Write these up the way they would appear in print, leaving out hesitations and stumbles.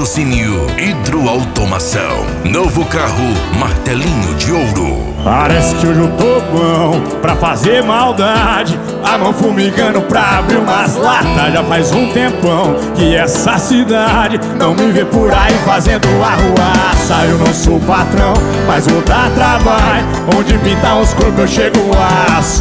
Patrocínio Hidroautomação. Novo carro Martelinho de Ouro. Parece que hoje eu tô bom pra fazer maldade. A mão fumigando pra abrir umas latas. Já faz um tempão que essa cidade não me vê por aí fazendo arruaça. Eu não sou patrão, mas vou dar trabalho. Onde pintar uns corpos eu chego aço.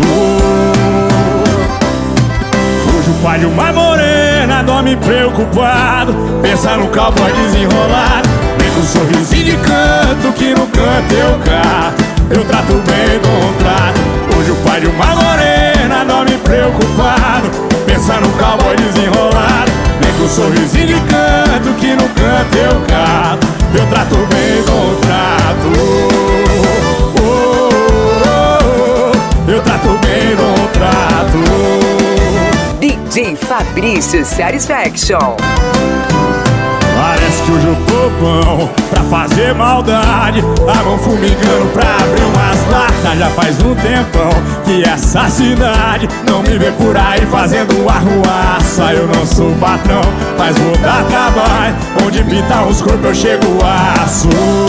Hoje o pai de uma morena dorme preocupado, pensa no cowboy desenrolado. Vem com um sorrisinho de canto que no canto eu canto. Eu trato bem do contrato. Hoje o pai de uma morena dorme preocupado, pensa no cowboy desenrolado. Vem com um sorrisinho de canto que no canto eu canto. Eu trato bem do contrato. Eu trato bem do contrato. DJ Fabrício Satisfaction. Parece que hoje eu tô bom pra fazer maldade. A mão fumigando pra abrir umas latas. Já faz um tempão que essa cidade não me vê por aí fazendo arruaça. Eu não sou patrão, mas vou dar trabalho. Onde pintar os corpos eu chego aço.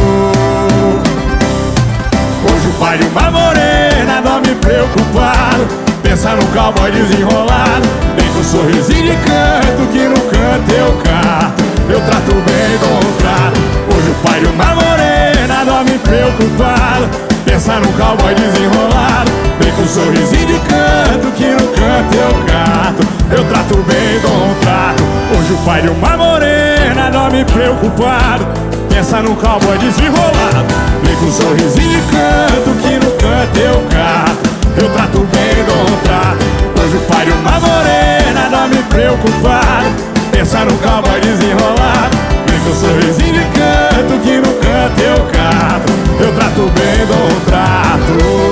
Hoje o pai de uma morena dorme preocupado, pensa no cowboy desenrolado. Vem com um sorrisinho de canto que no canto eu canto. Eu trato bem do contrato. Hoje o pai de uma morena dorme preocupado, pensa no cowboy desenrolado. Vem com um sorrisinho de canto que no canto eu canto. Eu trato bem do contrato. Hoje o pai de uma morena dorme preocupado, pensa no cowboy desenrolado. Vem com um sorrisinho de canto que no canto eu canto. Eu trato bem do contrato. Hoje o pai de uma morena dorme preocupado, pensa no cowboy desenrolado. Vem com um sorrisinho de canto que no canto eu canto. Eu trato bem do contrato.